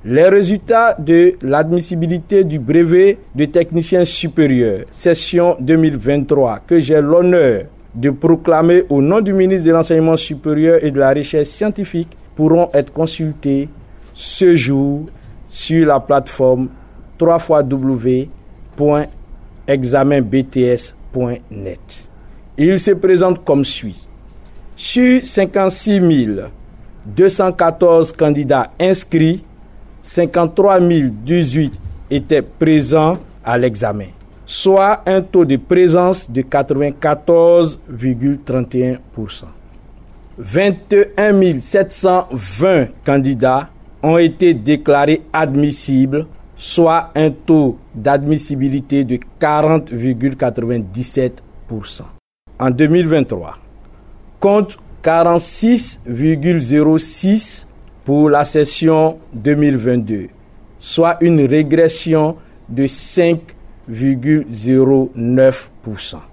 Les résultats de l'admissibilité du brevet de technicien supérieur, session 2023, que j'ai l'honneur de proclamer au nom du ministre de l'Enseignement supérieur et de la Recherche scientifique, pourront être consultés ce jour sur la plateforme www.examenbts.net. Il se présente comme suit. Sur 56 214 candidats inscrits, 53 018 étaient présents à l'examen, soit un taux de présence de 94,31%. 21 720 candidats ont été déclarés admissibles, soit un taux d'admissibilité de 40,97%. En 2023, compte 46,06 pour la session 2022, soit une régression de 5,09%.